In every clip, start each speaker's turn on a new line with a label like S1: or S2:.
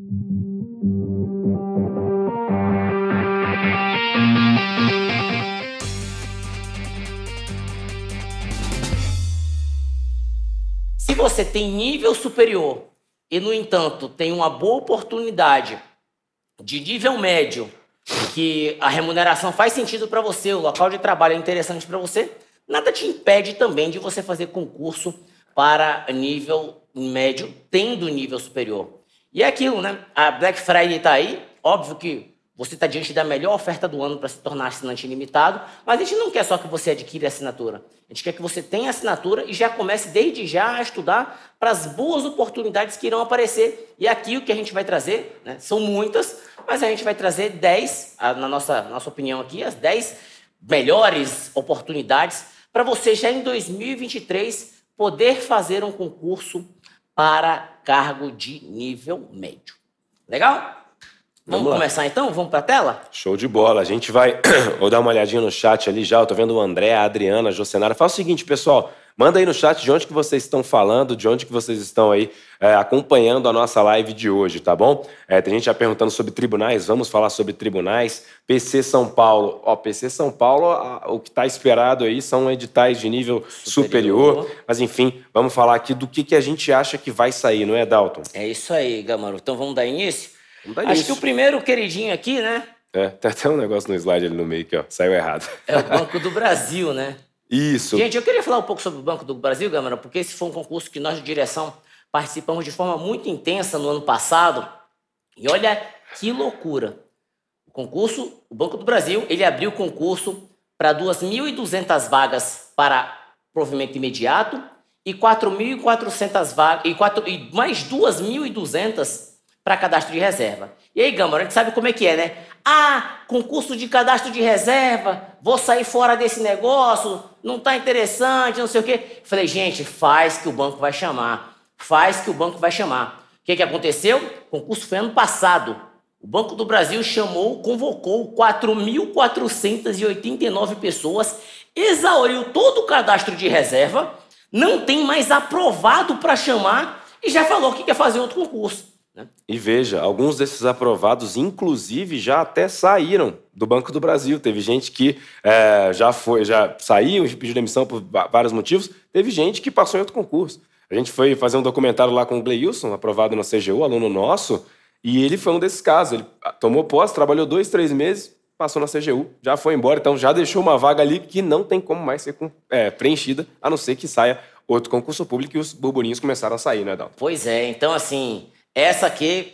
S1: Se você tem nível superior e, no entanto, tem uma boa oportunidade de nível médio, que a remuneração faz sentido para você, o local de trabalho é interessante para você, nada te impede também de você fazer concurso para nível médio, tendo nível superior. E é aquilo, né? A Black Friday está aí, óbvio que você está diante da melhor oferta do ano para se tornar assinante ilimitado, mas a gente não quer só que você adquira a assinatura. A gente quer que você tenha a assinatura e já comece desde já a estudar para as boas oportunidades que irão aparecer. E aqui o que a gente vai trazer, né, são muitas, mas a gente vai trazer 10, na nossa opinião aqui, as 10 melhores oportunidades para você já em 2023 poder fazer um concurso para cargo de nível médio. Legal? Vamos começar então? Vamos para a tela?
S2: Show de bola. A gente vai... Vou dar uma olhadinha no chat ali já. Eu tô vendo o André, a Adriana, a Jocenara. Fala o seguinte, pessoal. Manda aí no chat de onde que vocês estão falando, de onde que vocês estão aí acompanhando a nossa live de hoje, tá bom? Tem gente já perguntando sobre tribunais. Vamos falar sobre tribunais. PC São Paulo. PC São Paulo, o que está esperado aí são editais de nível superior. Mas, enfim, vamos falar aqui do que a gente acha que vai sair, não é, Dalton?
S1: É isso aí, Gamaro. Então, vamos dar início? Acho que o primeiro queridinho aqui, né?
S2: Tem até um negócio no slide ali no meio que, ó, saiu errado.
S1: É o Banco do Brasil, né?
S2: Isso.
S1: Gente, eu queria falar um pouco sobre o Banco do Brasil, Gamara, porque esse foi um concurso que nós de direção participamos de forma muito intensa no ano passado. E olha que loucura. O Banco do Brasil, ele abriu o concurso para 2.200 vagas para provimento imediato e 4.400 vagas e mais 2.200 para cadastro de reserva. E aí, Gamara, a gente sabe como é que é, né? Concurso de cadastro de reserva, vou sair fora desse negócio, não tá interessante, não sei o quê. Falei, gente, faz que o banco vai chamar. Faz que o banco vai chamar. O que aconteceu? O concurso foi ano passado. O Banco do Brasil convocou 4.489 pessoas, exauriu todo o cadastro de reserva, não tem mais aprovado para chamar e já falou que quer fazer outro concurso.
S2: E veja, alguns desses aprovados, inclusive, já até saíram do Banco do Brasil. Teve gente que já saiu, pediu demissão por vários motivos. Teve gente que passou em outro concurso. A gente foi fazer um documentário lá com o Gleilson, aprovado na CGU, aluno nosso, e ele foi um desses casos. Ele tomou posse, trabalhou 2, 3 meses, passou na CGU, já foi embora, então já deixou uma vaga ali que não tem como mais ser preenchida, a não ser que saia outro concurso público e os burburinhos começaram a sair, né, Dalton?
S1: Pois é, então assim... Essa aqui,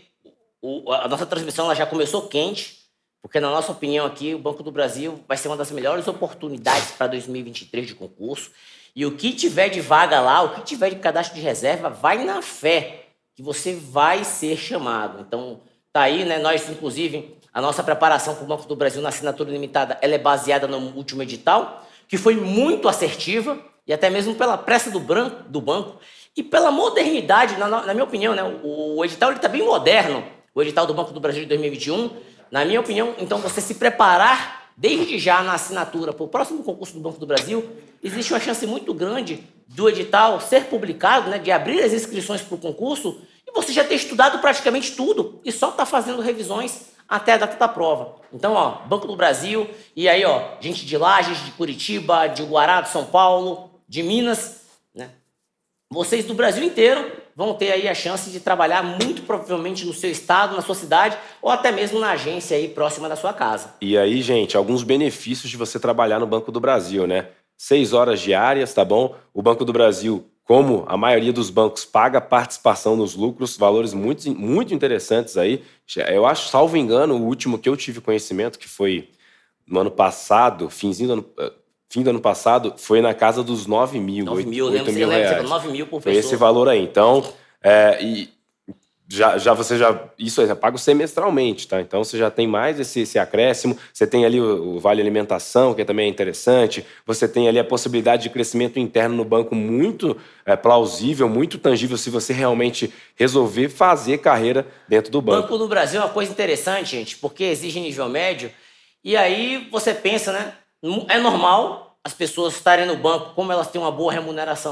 S1: a nossa transmissão ela já começou quente, porque na nossa opinião aqui, o Banco do Brasil vai ser uma das melhores oportunidades para 2023 de concurso. E o que tiver de vaga lá, o que tiver de cadastro de reserva, vai na fé que você vai ser chamado. Então, tá aí, né? Nós, inclusive, a nossa preparação para o Banco do Brasil na assinatura limitada, ela é baseada no último edital, que foi muito assertiva, e até mesmo pela pressa do banco, e pela modernidade, na minha opinião, né? O edital está bem moderno, o edital do Banco do Brasil de 2021. Na minha opinião, então, você se preparar desde já na assinatura para o próximo concurso do Banco do Brasil, existe uma chance muito grande do edital ser publicado, né? De abrir as inscrições para o concurso e você já ter estudado praticamente tudo e só está fazendo revisões até a data da prova. Então, Banco do Brasil, e aí, gente de Lages, de Curitiba, de Guará, de São Paulo, de Minas, né? Vocês do Brasil inteiro vão ter aí a chance de trabalhar muito provavelmente no seu estado, na sua cidade, ou até mesmo na agência aí próxima da sua casa.
S2: E aí, gente, alguns benefícios de você trabalhar no Banco do Brasil, né? 6 horas diárias, tá bom? O Banco do Brasil, como a maioria dos bancos, paga participação nos lucros, valores muito, muito interessantes aí. Eu acho, salvo engano, o último que eu tive conhecimento, que foi no ano passado, fim do ano passado, foi na casa dos 9 mil, 8 mil reais.
S1: 9 mil por pessoa.
S2: Foi esse valor aí. Então, você isso é pago semestralmente, tá? Então você já tem mais esse acréscimo, você tem ali o Vale Alimentação, que também é interessante, você tem ali a possibilidade de crescimento interno no banco muito plausível, muito tangível, se você realmente resolver fazer carreira dentro do banco.
S1: O Banco do Brasil é uma coisa interessante, gente, porque exige nível médio, e aí você pensa, né? É normal as pessoas estarem no banco, como elas têm uma boa remuneração,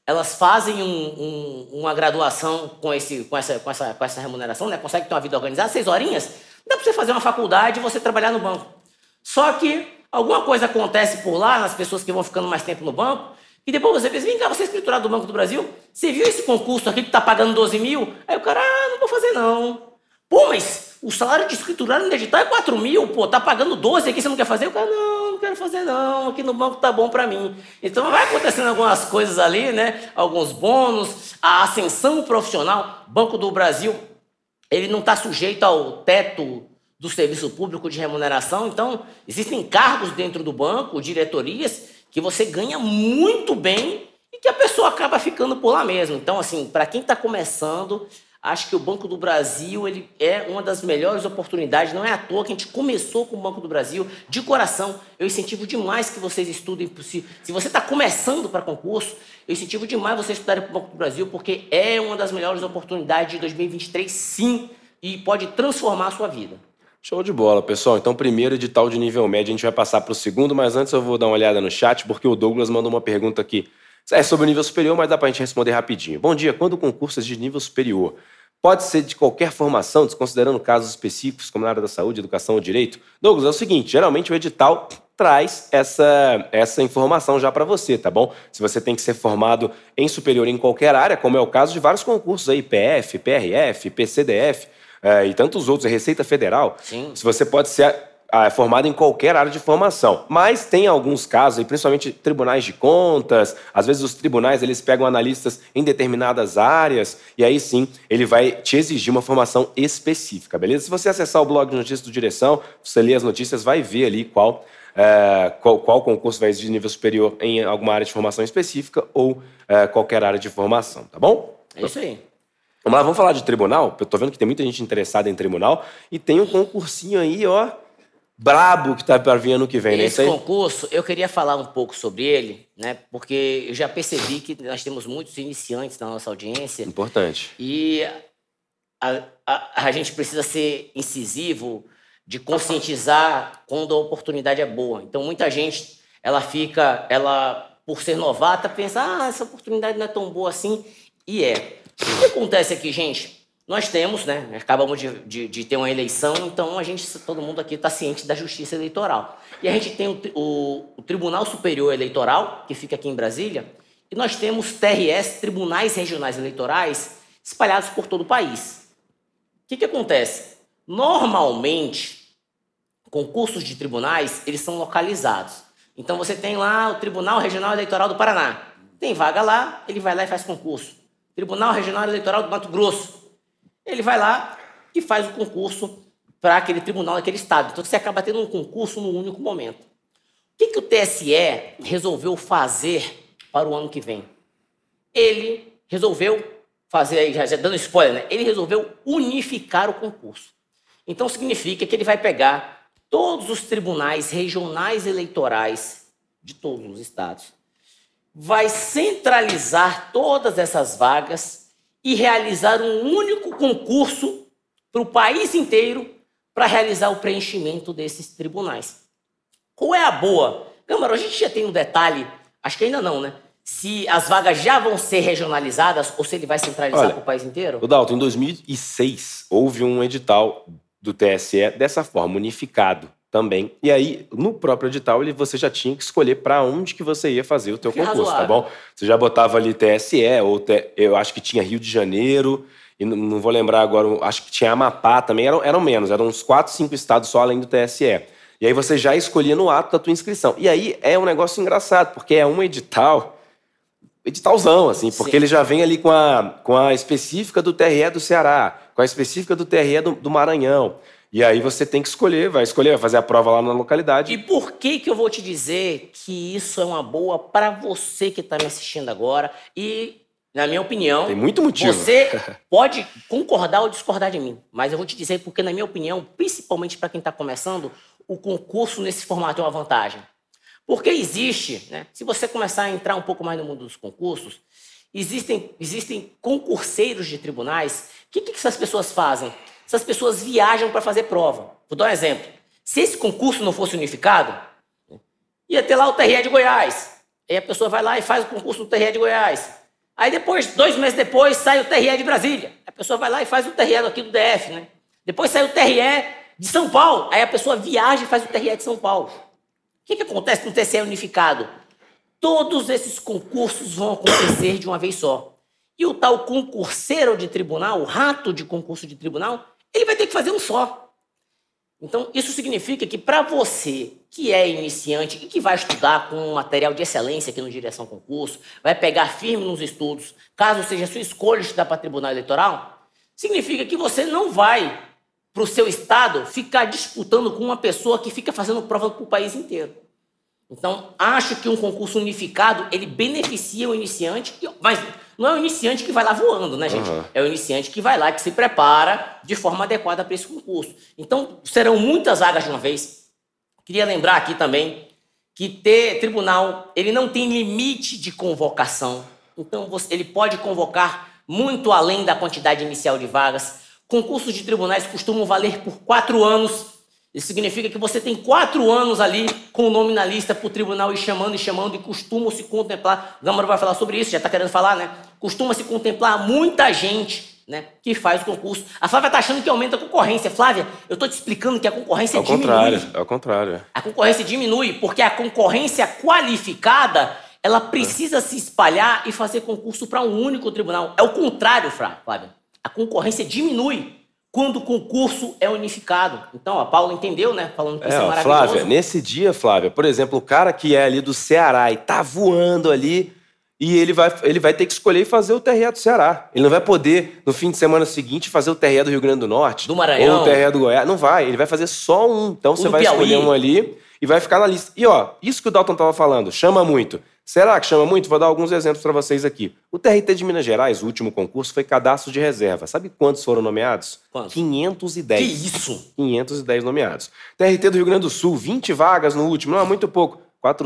S1: elas fazem uma graduação com essa remuneração, né? Conseguem ter uma vida organizada, 6 horinhas, dá para você fazer uma faculdade e você trabalhar no banco. Só que alguma coisa acontece por lá, nas pessoas que vão ficando mais tempo no banco, e depois você pensa, vem cá, você é escriturado do Banco do Brasil, você viu esse concurso aqui que tá pagando 12 mil? Aí o cara, não vou fazer não. Pô, mas o salário de escriturado no edital é 4 mil, pô, tá pagando 12 aqui, você não quer fazer? O cara, não quero fazer não, aqui no banco tá bom pra mim. Então vai acontecendo algumas coisas ali, né, alguns bônus, a ascensão profissional. Banco do Brasil, ele não tá sujeito ao teto do serviço público de remuneração, então existem cargos dentro do banco, diretorias, que você ganha muito bem e que a pessoa acaba ficando por lá mesmo. Então, assim, para quem está começando, acho que o Banco do Brasil ele é uma das melhores oportunidades. Não é à toa que a gente começou com o Banco do Brasil. De coração, eu incentivo demais que vocês estudem. Se você está começando para concurso, eu incentivo demais vocês estudarem para o Banco do Brasil, porque é uma das melhores oportunidades de 2023, sim, e pode transformar a sua vida.
S2: Show de bola, pessoal. Então, primeiro edital de nível médio, a gente vai passar para o segundo, mas antes eu vou dar uma olhada no chat, porque o Douglas mandou uma pergunta aqui. É sobre o nível superior, mas dá para a gente responder rapidinho. Bom dia, quando o concurso é de nível superior, pode ser de qualquer formação, desconsiderando casos específicos, como na área da saúde, educação ou direito? Douglas, é o seguinte, geralmente o edital traz essa informação já para você, tá bom? Se você tem que ser formado em superior em qualquer área, como é o caso de vários concursos aí, PF, PRF, PCDF, e tantos outros, Receita Federal.
S1: Sim.
S2: Se você pode ser formado em qualquer área de formação. Mas tem alguns casos, principalmente tribunais de contas, às vezes os tribunais eles pegam analistas em determinadas áreas, e aí sim ele vai te exigir uma formação específica, beleza? Se você acessar o blog de notícias do Direção, você lê as notícias, vai ver ali qual concurso vai exigir nível superior em alguma área de formação específica ou qualquer área de formação, tá bom?
S1: É isso aí.
S2: Vamos lá, vamos falar de tribunal? Eu tô vendo que tem muita gente interessada em tribunal e tem um concursinho aí, ó, brabo que tá para vir ano que vem, né?
S1: Esse concurso, eu queria falar um pouco sobre ele, né? Porque eu já percebi que nós temos muitos iniciantes na nossa audiência.
S2: Importante.
S1: E a gente precisa ser incisivo de conscientizar quando a oportunidade é boa. Então, muita gente, ela por ser novata, pensa, essa oportunidade não é tão boa assim, e é. O que acontece aqui, gente? Nós temos, né? Acabamos de ter uma eleição, então todo mundo aqui está ciente da justiça eleitoral. E a gente tem o Tribunal Superior Eleitoral, que fica aqui em Brasília, e nós temos TRS, Tribunais Regionais Eleitorais, espalhados por todo o país. O que acontece? Normalmente, concursos de tribunais, eles são localizados. Então você tem lá o Tribunal Regional Eleitoral do Paraná. Tem vaga lá, ele vai lá e faz concurso. Tribunal Regional Eleitoral do Mato Grosso. Ele vai lá e faz o concurso para aquele tribunal daquele estado. Então você acaba tendo um concurso num único momento. O que o TSE resolveu fazer para o ano que vem? Ele resolveu fazer, aí já dando spoiler, né? Ele resolveu unificar o concurso. Então significa que ele vai pegar todos os tribunais regionais eleitorais de todos os estados, vai centralizar todas essas vagas e realizar um único concurso para o país inteiro para realizar o preenchimento desses tribunais. Qual é a boa? Câmara, a gente já tem um detalhe, acho que ainda não, né? Se as vagas já vão ser regionalizadas ou se ele vai centralizar para o país inteiro?
S2: O Dalton, em 2006, houve um edital do TSE dessa forma, unificado também. E aí, no próprio edital, você já tinha que escolher para onde que você ia fazer o teu concurso, razoável. Tá bom? Você já botava ali TSE, ou eu acho que tinha Rio de Janeiro, e não vou lembrar agora, acho que tinha Amapá também, eram menos, eram uns 4, 5 estados só além do TSE. E aí você já escolhia no ato da tua inscrição. E aí é um negócio engraçado, porque é um editalzão, assim, porque Sim. Ele já vem ali com a específica do TRE do Ceará, com a específica do TRE do Maranhão. E aí você tem que vai fazer a prova lá na localidade.
S1: E por que eu vou te dizer que isso é uma boa para você que está me assistindo agora? E, na minha opinião...
S2: Tem muito motivo.
S1: Você pode concordar ou discordar de mim, mas eu vou te dizer porque, na minha opinião, principalmente para quem está começando, o concurso nesse formato é uma vantagem. Porque existe, né? Se você começar a entrar um pouco mais no mundo dos concursos, existem concurseiros de tribunais. O que essas pessoas fazem? Essas pessoas viajam para fazer prova. Vou dar um exemplo. Se esse concurso não fosse unificado, ia ter lá o TRE de Goiás. Aí a pessoa vai lá e faz o concurso do TRE de Goiás. Aí depois, 2 meses depois, sai o TRE de Brasília. A pessoa vai lá e faz o TRE aqui do DF, né? Depois sai o TRE de São Paulo. Aí a pessoa viaja e faz o TRE de São Paulo. O que acontece no TCE unificado? Todos esses concursos vão acontecer de uma vez só. E o tal concurseiro de tribunal, o rato de concurso de tribunal, ele vai ter que fazer um só. Então, isso significa que para você que é iniciante e que vai estudar com um material de excelência aqui no Direção Concurso, vai pegar firme nos estudos, caso seja a sua escolha estudar para tribunal eleitoral, significa que você não vai, para o seu estado, ficar disputando com uma pessoa que fica fazendo prova para o país inteiro. Então, acho que um concurso unificado, ele beneficia o iniciante, mas não é o iniciante que vai lá voando, né, gente? É o iniciante que vai lá, que se prepara de forma adequada para esse concurso. Então, serão muitas vagas de uma vez. Queria lembrar aqui também que ter tribunal, ele não tem limite de convocação. Então, ele pode convocar muito além da quantidade inicial de vagas. Concursos de tribunais costumam valer por 4 anos. Isso significa que você tem 4 anos ali com o nome na lista para o tribunal ir chamando e costumam se contemplar. O Gâmara vai falar sobre isso, já está querendo falar, né? Costuma se contemplar muita gente, né, que faz o concurso. A Flávia está achando que aumenta a concorrência. Flávia, eu estou te explicando que a concorrência diminui.
S2: Ao contrário.
S1: A concorrência diminui porque a concorrência qualificada, ela precisa se espalhar e fazer concurso para um único tribunal. É o contrário, Flávia. A concorrência diminui quando o concurso é unificado. Então, a Paula entendeu, né? Falando que isso é maravilhoso.
S2: Flávia, nesse dia, Flávia, por exemplo, o cara que é ali do Ceará e tá voando ali, e ele vai ter que escolher e fazer o TRE do Ceará. Ele não vai poder, no fim de semana seguinte, fazer o TRE do Rio Grande do Norte.
S1: Do Maranhão.
S2: Ou o TRE do Goiás. Não vai, ele vai fazer só um. Então, você vai escolher um ali e vai ficar na lista. E, isso que o Dalton tava falando, chama muito. Será que chama muito? Vou dar alguns exemplos para vocês aqui. O TRT de Minas Gerais, o último concurso, foi cadastro de reserva. Sabe quantos foram nomeados?
S1: Quantos?
S2: 510.
S1: Que isso?
S2: 510 nomeados. TRT do Rio Grande do Sul, 20 vagas no último. Não, é muito pouco.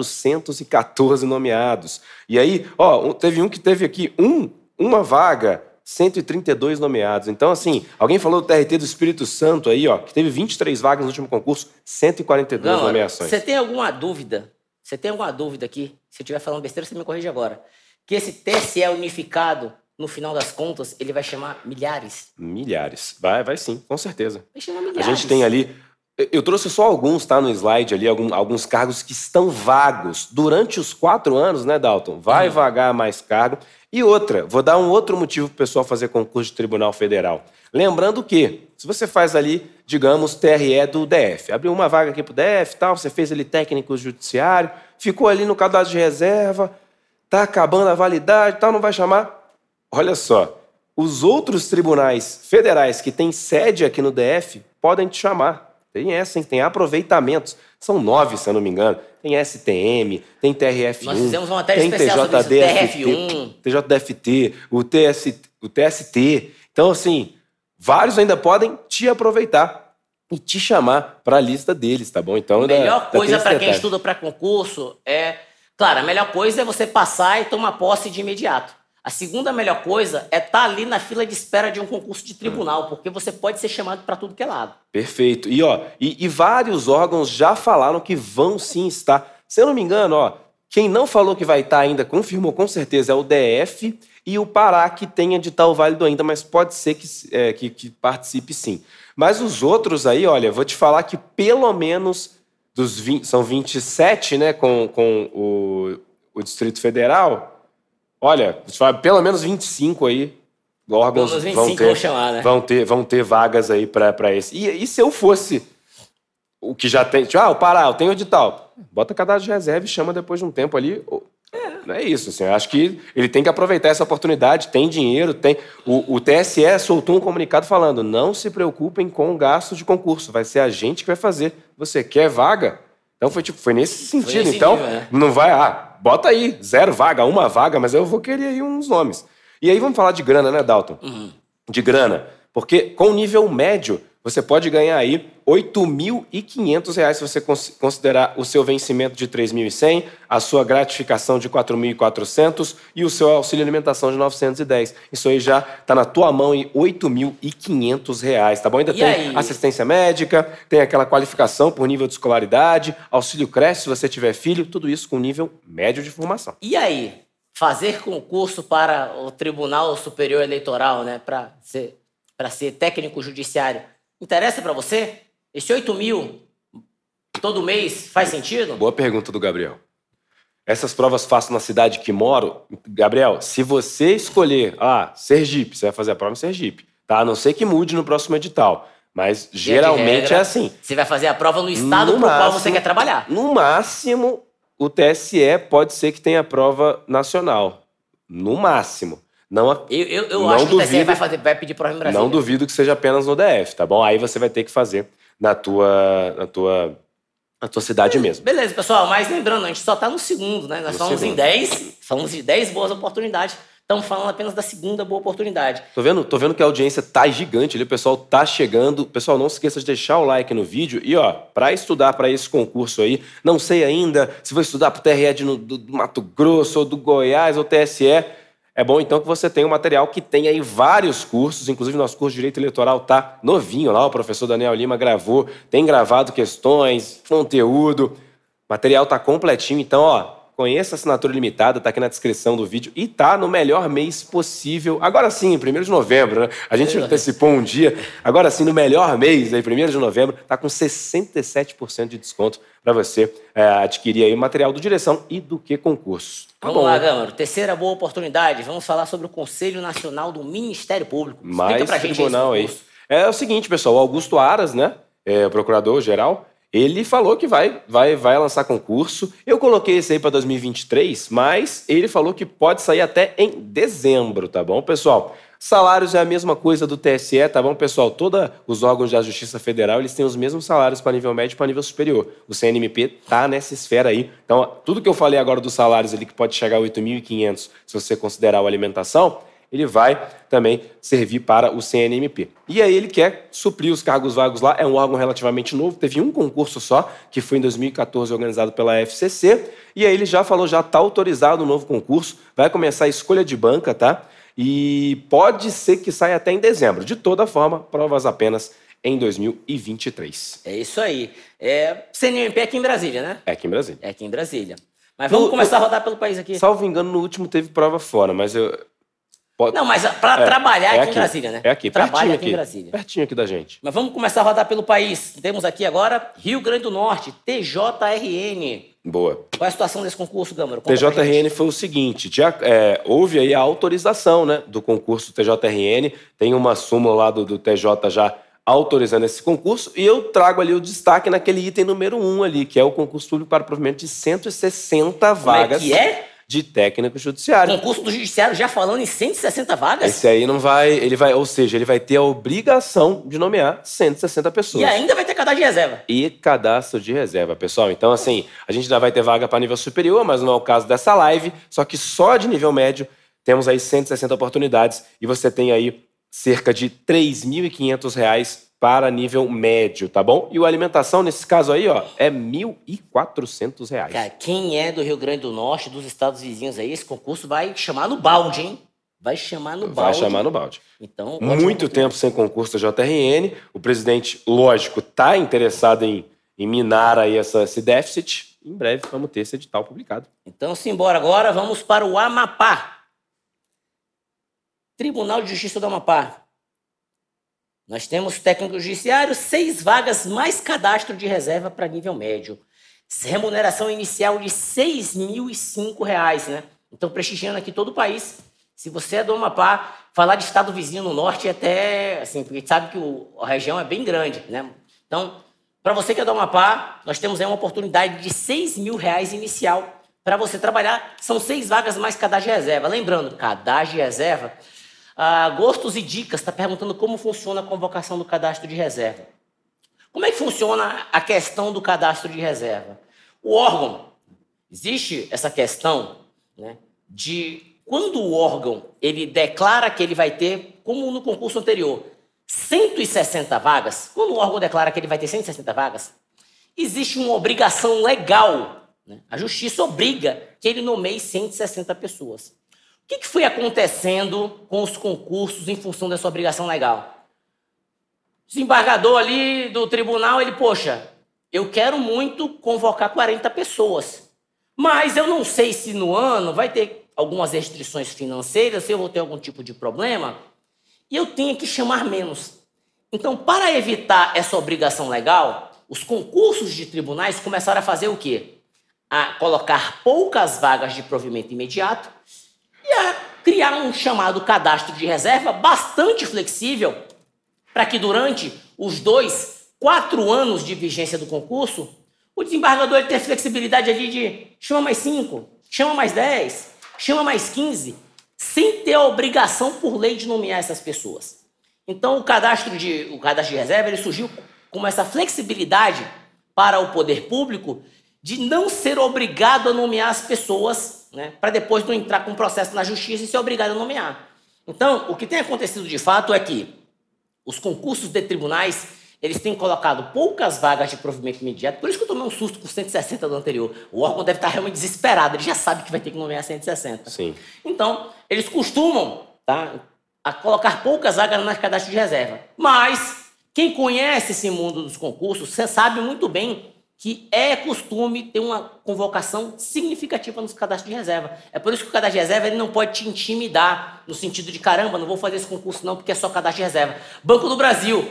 S2: 414 nomeados. E aí, teve um que teve aqui uma vaga, 132 nomeados. Então, assim, alguém falou do TRT do Espírito Santo aí, que teve 23 vagas no último concurso, 142 nomeações.
S1: Você tem alguma dúvida? Você tem alguma dúvida aqui? Se eu estiver falando besteira, você me corrige agora. Que esse TSE unificado, no final das contas, ele vai chamar milhares?
S2: Milhares. Vai sim, com certeza.
S1: Vai chamar milhares.
S2: A gente tem ali... Eu trouxe só alguns, tá, no slide ali, alguns cargos que estão vagos. Durante os 4 anos, né, Dalton? Vai vagar mais cargo. E outra, vou dar um outro motivo para o pessoal fazer concurso de Tribunal Federal. Lembrando que, se você faz ali, digamos, TRE do DF, abriu uma vaga aqui pro DF, tal, você fez ali técnico judiciário, ficou ali no cadastro de reserva, tá acabando a validade, tal, não vai chamar. Olha só, os outros tribunais federais que têm sede aqui no DF podem te chamar. Tem essa, hein? Tem aproveitamentos. São 9, se eu não me engano. Tem STM, tem TRF1.
S1: Nós fizemos uma matéria especial sobre isso, TRF1.
S2: TJDFT, o TST. Então, assim, vários ainda podem te aproveitar e te chamar para a lista deles, tá bom? Então,
S1: a melhor coisa para quem estuda para concurso é... Claro, a melhor coisa é você passar e tomar posse de imediato. A segunda melhor coisa é estar ali na fila de espera de um concurso de tribunal, porque você pode ser chamado para tudo que é lado.
S2: Perfeito. E vários órgãos já falaram que vão sim estar. Se eu não me engano, quem não falou que vai estar ainda, confirmou com certeza, é o DF e o Pará, que tem edital válido ainda, mas pode ser que participe sim. Mas os outros aí, olha, vou te falar que pelo menos dos 20, são 27, né, com o Distrito Federal... Olha, pelo menos 25 aí órgãos vão ter vagas aí para esse. E se eu fosse o que já tem... o Pará, eu tenho edital. Bota cadastro de reserva e chama depois de um tempo ali. É isso, assim, eu acho que ele tem que aproveitar essa oportunidade, tem dinheiro, tem... O TSE soltou um comunicado falando, não se preocupem com o gasto de concurso, vai ser a gente que vai fazer. Você quer vaga? Então foi nesse sentido. Então, não vai... bota aí, 0 vaga, 1 vaga, mas eu vou querer aí uns nomes. E aí vamos falar de grana, né, Dalton? De grana. Porque com o nível médio, você pode ganhar aí R$ 8.500 se você considerar o seu vencimento de 3.100, a sua gratificação de 4.400 e o seu auxílio alimentação de 910. Isso aí já tá na tua mão em R$ 8.500, tá bom? Ainda tem assistência médica, tem aquela qualificação por nível de escolaridade, auxílio creche se você tiver filho, tudo isso com nível médio de formação.
S1: E aí? fazer concurso para o Tribunal Superior Eleitoral, né, para ser técnico judiciário, interessa para você? Esse 8 mil todo mês faz sentido?
S2: Boa pergunta do Gabriel. Essas provas faço na cidade que moro. Gabriel, se você escolher, Sergipe, você vai fazer a prova em Sergipe, tá? A não ser que mude no próximo edital. Mas geralmente é assim.
S1: Você vai fazer a prova no estado pro qual você quer trabalhar.
S2: No máximo, o TSE pode ser que tenha prova nacional. No máximo.
S1: Eu acho que o TSE vai pedir prova em Brasília.
S2: Não duvido que seja apenas no DF, tá bom? Aí você vai ter que fazer na tua cidade mesmo. Beleza,
S1: pessoal, mas lembrando, a gente só tá no segundo, né? Nós falamos em 10, falamos de 10 boas oportunidades, estamos falando apenas da segunda boa oportunidade.
S2: Tô vendo que a audiência tá gigante ali, o pessoal tá chegando. Pessoal, não se esqueça de deixar o like no vídeo e, para estudar para esse concurso aí, não sei ainda se vou estudar pro TRE do Mato Grosso, ou do Goiás, ou TSE, é bom então que você tenha um material que tem aí vários cursos, inclusive nosso curso de Direito Eleitoral tá novinho lá, o professor Daniel Lima gravou, tem gravado questões, conteúdo, o material tá completinho, então, conheça a assinatura limitada, tá aqui na descrição do vídeo e tá no melhor mês possível. Agora sim, 1º de novembro, né? A gente antecipou um dia. Agora sim, no melhor mês, aí, 1º de novembro, tá com 67% de desconto para você adquirir aí o material do Direção e do Que Concurso.
S1: Vamos lá, Gâmaro. Terceira boa oportunidade. Vamos falar sobre o Conselho Nacional do Ministério Público.
S2: Explica pra gente aí. É o seguinte, pessoal, o Augusto Aras, né? O procurador-geral, ele falou que vai lançar concurso. Eu coloquei esse aí para 2023, mas ele falou que pode sair até em dezembro, tá bom, pessoal? Salários é a mesma coisa do TSE, tá bom, pessoal? Todos os órgãos da Justiça Federal, eles têm os mesmos salários para nível médio e para nível superior. O CNMP tá nessa esfera aí. Então, tudo que eu falei agora dos salários ali, que pode chegar a 8.500, se você considerar a alimentação, ele vai também servir para o CNMP. E aí ele quer suprir os cargos vagos lá, é um órgão relativamente novo, teve um concurso só, que foi em 2014 organizado pela FCC, e aí ele já falou, já está autorizado o novo concurso, vai começar a escolha de banca, tá? E pode ser que saia até em dezembro. De toda forma, provas apenas em 2023.
S1: É isso aí. CNMP é aqui em Brasília, né?
S2: É aqui em Brasília.
S1: É aqui em Brasília. Mas vamos começar a rodar pelo país aqui.
S2: Salvo engano, no último teve prova fora, mas
S1: Não, mas para trabalhar aqui em Brasília, né?
S2: É aqui,
S1: trabalha aqui em Brasília.
S2: Pertinho aqui da gente.
S1: Mas vamos começar a rodar pelo país. Temos aqui agora Rio Grande do Norte, TJRN.
S2: Boa.
S1: Qual é a situação desse concurso, Gâmaro?
S2: TJRN foi o seguinte, houve aí a autorização, né, do concurso TJRN, tem uma súmula lá do TJ já autorizando esse concurso, e eu trago ali o destaque naquele item número 1 ali, que é o concurso público para provimento de 160 vagas.
S1: Como é que é?
S2: De técnico judiciário.
S1: Concurso do judiciário já falando em 160 vagas?
S2: Esse aí ele vai ter a obrigação de nomear 160 pessoas.
S1: E ainda vai ter cadastro de reserva.
S2: E cadastro de reserva, pessoal. Então, assim, a gente ainda vai ter vaga para nível superior, mas não é o caso dessa live, só que só de nível médio temos aí 160 oportunidades e você tem aí cerca de R$ 3.500 para nível médio, tá bom? E a alimentação, nesse caso aí, é R$ 1.400.
S1: Cara, quem é do Rio Grande do Norte, dos estados vizinhos aí, esse concurso vai chamar no balde, hein? Vai chamar no balde. Então,
S2: muito tempo sem concurso da JRN. O presidente, lógico, tá interessado em minar aí esse déficit. Em breve vamos ter esse edital publicado.
S1: Então, simbora agora, vamos para o Amapá. Tribunal de Justiça do Amapá. Nós temos técnico judiciário, 6 vagas mais cadastro de reserva para nível médio. Remuneração inicial de R$ 6.005, né? Então, prestigiando aqui todo o país. Se você é do Amapá, falar de estado vizinho no norte é até, assim, porque a gente sabe que a região é bem grande, né? Então, para você que é do Amapá, nós temos aí uma oportunidade de R$ 6.000 inicial para você trabalhar. São 6 vagas mais cadastro de reserva. Lembrando, cadastro de reserva... Gostos e Dicas está perguntando como funciona a convocação do cadastro de reserva. Como é que funciona a questão do cadastro de reserva? O órgão, existe essa questão, né, de quando o órgão ele declara que ele vai ter, como no concurso anterior, 160 vagas, quando o órgão declara que ele vai ter 160 vagas, existe uma obrigação legal, né? A justiça obriga que ele nomeie 160 pessoas. O que foi acontecendo com os concursos em função dessa obrigação legal? O desembargador ali do tribunal, eu quero muito convocar 40 pessoas, mas eu não sei se no ano vai ter algumas restrições financeiras, se eu vou ter algum tipo de problema, e eu tenho que chamar menos. Então, para evitar essa obrigação legal, os concursos de tribunais começaram a fazer o quê? A colocar poucas vagas de provimento imediato e a criar um chamado cadastro de reserva bastante flexível para que durante os 4 anos de vigência do concurso, o desembargador ele tenha flexibilidade ali de chama mais 5, chama mais 10, chama mais 15, sem ter a obrigação por lei de nomear essas pessoas. Então, o cadastro de reserva ele surgiu com essa flexibilidade para o poder público de não ser obrigado a nomear as pessoas, né, para depois não entrar com processo na justiça e ser obrigado a nomear. Então, o que tem acontecido de fato é que os concursos de tribunais eles têm colocado poucas vagas de provimento imediato, por isso que eu tomei um susto com 160 do anterior. O órgão deve estar realmente desesperado, ele já sabe que vai ter que nomear 160.
S2: Sim.
S1: Então, eles costumam a colocar poucas vagas no cadastro de reserva. Mas, quem conhece esse mundo dos concursos, você sabe muito bem que é costume ter uma convocação significativa nos cadastros de reserva. É por isso que o cadastro de reserva ele não pode te intimidar, no sentido de, caramba, não vou fazer esse concurso não, porque é só cadastro de reserva. Banco do Brasil,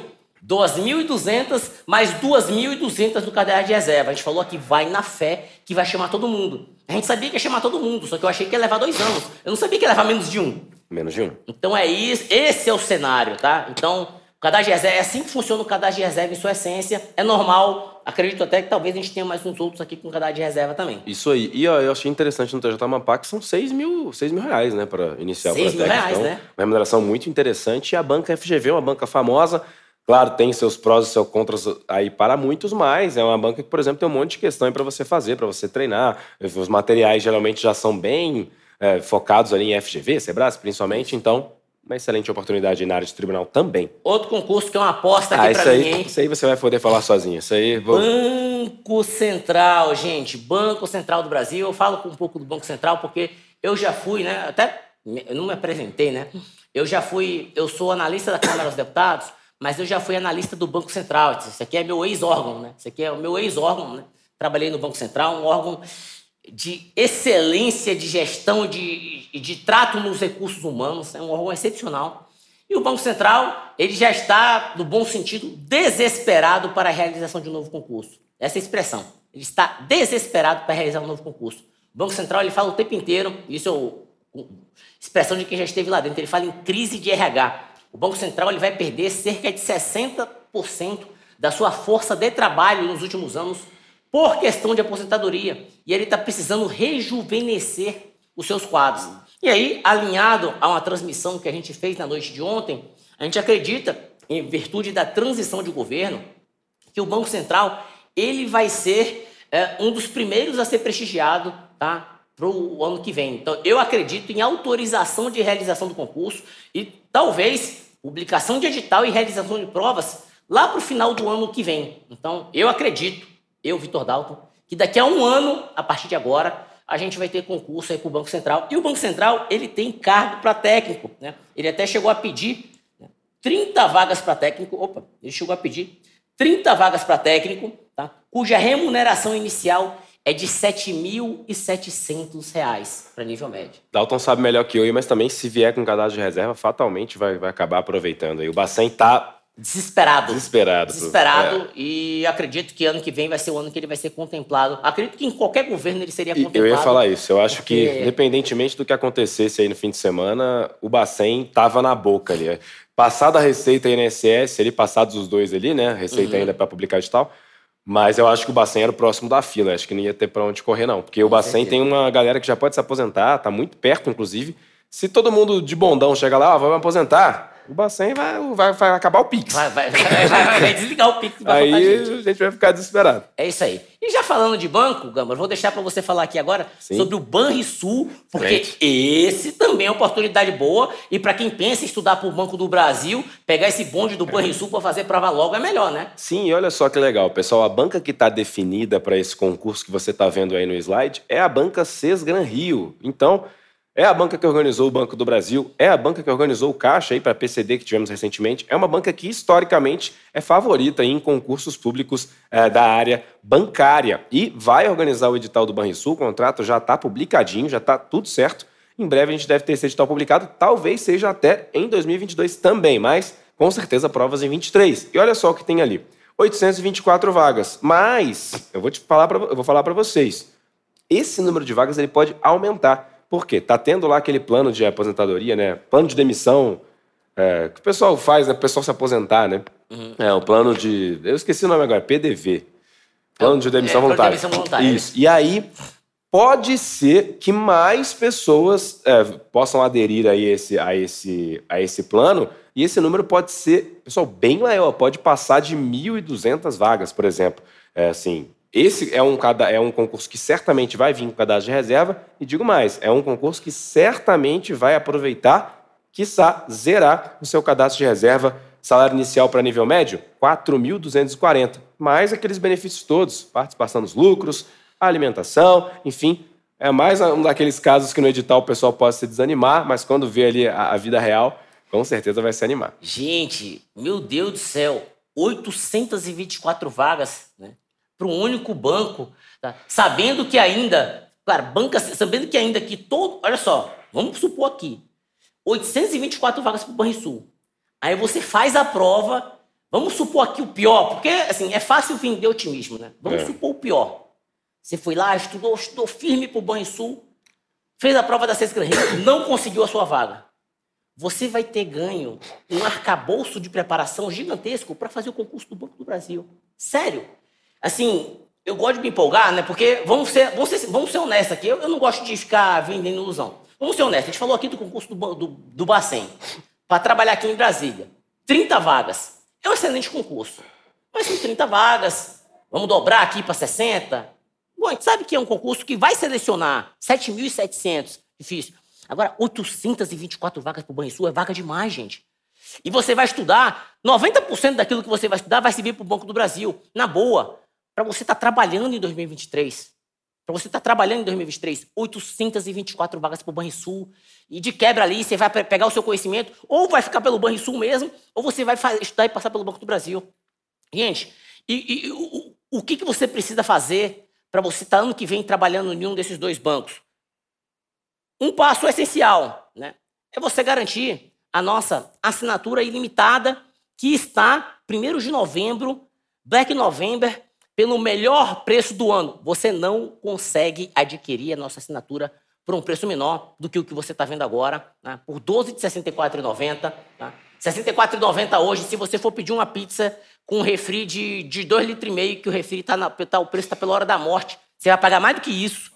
S1: 2.200 mais 2.200 do cadastro de reserva. A gente falou aqui, vai na fé que vai chamar todo mundo. A gente sabia que ia chamar todo mundo, só que eu achei que ia levar 2 anos. Eu não sabia que ia levar menos de 1.
S2: Menos de 1.
S1: Então é isso, esse é o cenário, tá? Então, o cadastro de reserva, é assim que funciona o cadastro de reserva em sua essência. É normal, acredito até que talvez a gente tenha mais uns outros aqui com cadastro de reserva também.
S2: Isso aí. E ó, eu achei interessante no TJ Amapá que são 6 mil reais, né, para iniciar o projeto.
S1: 6 mil reais,
S2: então,
S1: né?
S2: Uma remuneração muito interessante. E a banca FGV é uma banca famosa. Claro, tem seus prós e seus contras aí para muitos, mas é uma banca que, por exemplo, tem um monte de questão para você fazer, para você treinar. Os materiais geralmente já são bem focados ali em FGV, Sebrae, principalmente. Então, uma excelente oportunidade na área de tribunal também.
S1: Outro concurso que é uma aposta aqui para mim, hein?
S2: Isso aí você vai poder falar sozinho. Isso aí...
S1: Banco Central, gente. Banco Central do Brasil. Eu falo um pouco do Banco Central porque eu já fui, né? Até eu não me apresentei, né? Eu sou analista da Câmara dos Deputados, mas eu já fui analista do Banco Central. Isso aqui é meu ex-órgão, né? Isso aqui é o meu ex-órgão, né? Trabalhei no Banco Central, um órgão de excelência de gestão e de trato nos recursos humanos. É um órgão excepcional. E o Banco Central, ele já está, no bom sentido, desesperado para a realização de um novo concurso. Essa é a expressão. Ele está desesperado para realizar um novo concurso. O Banco Central, ele fala o tempo inteiro, isso é expressão de quem já esteve lá dentro, ele fala em crise de RH. O Banco Central ele vai perder cerca de 60% da sua força de trabalho nos últimos anos por questão de aposentadoria. E ele está precisando rejuvenescer os seus quadros. E aí, alinhado a uma transmissão que a gente fez na noite de ontem, a gente acredita, em virtude da transição de governo, que o Banco Central ele vai ser um dos primeiros a ser prestigiado, tá? Para o ano que vem. Então, eu acredito em autorização de realização do concurso e talvez publicação de edital e realização de provas lá para o final do ano que vem. Então, eu acredito, Vitor Dalton, que daqui a 1 ano, a partir de agora, a gente vai ter concurso aí para o Banco Central. E o Banco Central, ele tem cargo para técnico, né? Ele até chegou a pedir 30 vagas para técnico. Ele chegou a pedir 30 vagas para técnico, tá? Cuja remuneração inicial é de R$ 7.700 para nível médio.
S2: Dalton sabe melhor que eu, mas também se vier com cadastro de reserva, fatalmente vai acabar aproveitando. E o Bacen está
S1: desesperado.
S2: E
S1: E acredito que ano que vem vai ser o ano que ele vai ser contemplado. Acredito que em qualquer governo ele seria contemplado.
S2: Eu ia falar isso. Eu acho que, independentemente do que acontecesse aí no fim de semana, o Bacen estava na boca ali. Passada a Receita e INSS, passados os dois ali, né? Receita ainda para publicar e tal. Mas eu acho que o Bacen era o próximo da fila. Acho que não ia ter para onde correr, não. Porque o Bacen tem uma galera que já pode se aposentar, tá muito perto, inclusive. Se todo mundo de bondão chega lá, vai me aposentar, o Bacen vai acabar o Pix.
S1: Vai desligar o Pix.
S2: Aí a gente vai ficar desesperado.
S1: É isso aí. E já falando de banco, Gama, eu vou deixar para você falar aqui agora sobre o Banrisul, porque esse também é uma oportunidade boa. E para quem pensa em estudar para o Banco do Brasil, pegar esse bonde do Banrisul para fazer prova logo é melhor, né?
S2: Sim, e olha só que legal, pessoal. A banca que está definida para esse concurso que você está vendo aí no slide é a banca Sesgran Rio. Então, é a banca que organizou o Banco do Brasil, é a banca que organizou o Caixa aí para a PCD que tivemos recentemente, é uma banca que historicamente é favorita em concursos públicos da área bancária e vai organizar o edital do Banrisul, o contrato já está publicadinho, já está tudo certo Em breve a gente deve ter esse edital publicado, talvez seja até em 2022 também, mas com certeza provas em 23. E olha só o que tem ali, 824 vagas. Mas eu vou falar para vocês, esse número de vagas ele pode aumentar. Por quê? Tá tendo lá aquele plano de aposentadoria, né? Plano de demissão que o pessoal faz, né? O pessoal se aposentar, né? O plano de... Eu esqueci o nome agora, PDV. Plano de demissão voluntária. Isso. E aí, pode ser que mais pessoas possam aderir a esse plano, e esse número pode ser, pessoal, bem maior. Pode passar de 1.200 vagas, por exemplo. Esse é um concurso que certamente vai vir com cadastro de reserva, e digo mais, é um concurso que certamente vai aproveitar, quiçá, zerar o seu cadastro de reserva. Salário inicial para nível médio, 4.240, mais aqueles benefícios todos, participação nos lucros, alimentação, enfim, é mais um daqueles casos que no edital o pessoal pode se desanimar, mas quando vê ali a vida real, com certeza vai se animar.
S1: Gente, meu Deus do céu, 824 vagas, né, para um único banco, tá? Sabendo que ainda olha só, vamos supor aqui, 824 vagas para o Banrisul. Aí você faz a prova, vamos supor aqui o pior, porque assim, é fácil vender otimismo, né? Vamos supor o pior. Você foi lá, estudou firme para o Banrisul, fez a prova da Sescran, não conseguiu a sua vaga. Você vai ter ganho um arcabouço de preparação gigantesco para fazer o concurso do Banco do Brasil. Sério. Assim, eu gosto de me empolgar, né? Porque vamos ser honestos aqui. Eu não gosto de ficar vendendo ilusão. Vamos ser honestos. A gente falou aqui do concurso do Bacen, para trabalhar aqui em Brasília. 30 vagas. É um excelente concurso. Mas são 30 vagas. Vamos dobrar aqui para 60. Bom, a gente sabe que é um concurso que vai selecionar 7.700. Difícil. Agora, 824 vagas para o Banrisul é vaga demais, gente. E você vai estudar, 90% daquilo que você vai estudar vai servir para o Banco do Brasil. Na boa. Para você estar trabalhando em 2023. Para você estar trabalhando em 2023, 824 vagas para o Banrisul. E de quebra ali, você vai pegar o seu conhecimento, ou vai ficar pelo Banrisul mesmo, ou você vai estudar e passar pelo Banco do Brasil. Gente, o que você precisa fazer para você estar ano que vem trabalhando em um desses dois bancos? Um passo essencial, né? É você garantir a nossa assinatura ilimitada, que está 1º de novembro, Black November, pelo melhor preço do ano. Você não consegue adquirir a nossa assinatura por um preço menor do que o que você está vendo agora, né? Por 12 de R$ 64,90. Tá? R$ 64,90 hoje, se você for pedir uma pizza com um refri de 2,5 litros, que o refri o preço está pela hora da morte, você vai pagar mais do que isso.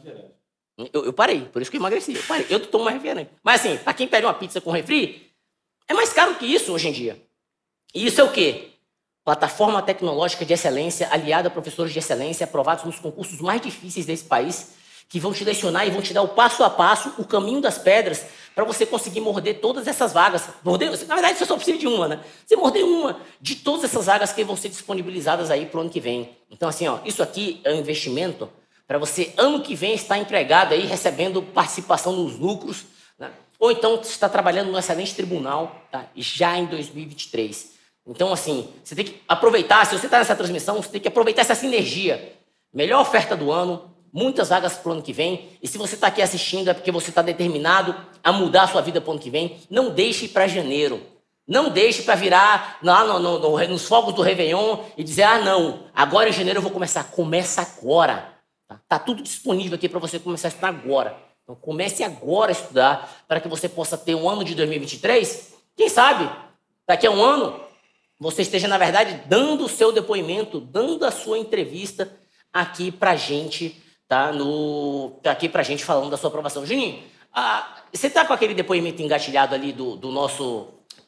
S1: Eu parei, por isso que eu emagreci. Eu tomo mais refrigerante. Mas assim, para quem pede uma pizza com refri, é mais caro que isso hoje em dia. E isso é o quê? Plataforma tecnológica de excelência, aliada a professores de excelência, aprovados nos concursos mais difíceis desse país, que vão te lecionar e vão te dar o passo a passo, o caminho das pedras, para você conseguir morder todas essas vagas. Na verdade, você só precisa de uma, né? Você morder uma de todas essas vagas que vão ser disponibilizadas aí para o ano que vem. Então, assim, isso aqui é um investimento para você, ano que vem, estar empregado aí, recebendo participação nos lucros, né? Ou então está trabalhando no excelente tribunal, tá? Já em 2023. Então, assim, você tem que aproveitar, se você está nessa transmissão, você tem que aproveitar essa sinergia. Melhor oferta do ano, muitas vagas para o ano que vem. E se você está aqui assistindo é porque você está determinado a mudar a sua vida para o ano que vem. Não deixe para janeiro. Não deixe para virar lá nos fogos do Réveillon e dizer, não, agora em janeiro eu vou começar. Começa agora. Tá tudo disponível aqui para você começar a estudar agora. Então comece agora a estudar para que você possa ter um ano de 2023. Quem sabe, daqui a um ano, você esteja, na verdade, dando o seu depoimento, dando a sua entrevista aqui pra gente, tá? Aqui pra gente falando da sua aprovação. Juninho, você tá com aquele depoimento engatilhado ali do nosso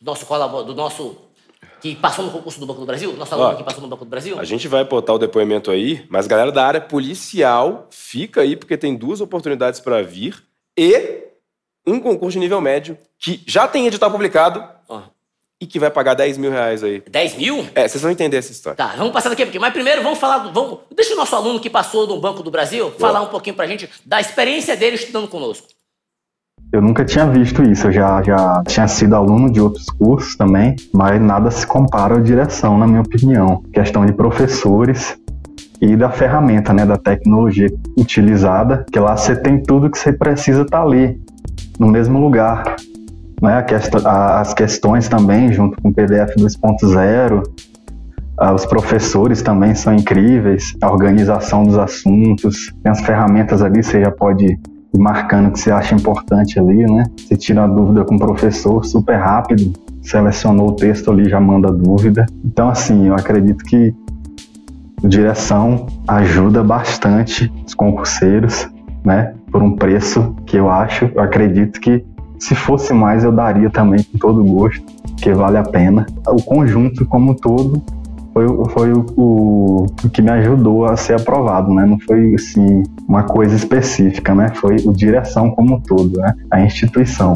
S1: que passou no concurso do Banco do Brasil? Nosso aluno que passou no Banco do Brasil?
S2: A gente vai botar o depoimento aí, mas galera da área policial, fica aí, porque tem 2 oportunidades para vir e um concurso de nível médio que já tem edital publicado e que vai pagar R$10 mil aí.
S1: 10 mil?
S2: Vocês vão entender essa história.
S1: Tá, vamos passar daqui a pouquinho. Mas primeiro vamos falar deixa o nosso aluno que passou no Banco do Brasil falar um pouquinho pra gente da experiência dele estudando conosco.
S3: Eu nunca tinha visto isso, eu já tinha sido aluno de outros cursos também, mas nada se compara à direção, na minha opinião. Questão de professores e da ferramenta, né, da tecnologia utilizada, que lá você tem tudo que você precisa estar ali. no mesmo lugar. Né? As questões também, junto com o PDF 2.0, os professores também são incríveis, a organização dos assuntos, tem as ferramentas ali, você já pode ir marcando o que você acha importante ali, né? Você tira a dúvida com o professor super rápido, selecionou o texto ali, já manda a dúvida. Então, assim, eu acredito que a direção ajuda bastante os concurseiros, né? Por um preço que eu acredito que se fosse mais eu daria também com todo gosto, porque vale a pena. O conjunto como um todo foi o que me ajudou a ser aprovado, né? Não foi, assim, uma coisa específica, né? Foi a direção como um todo, né? A instituição.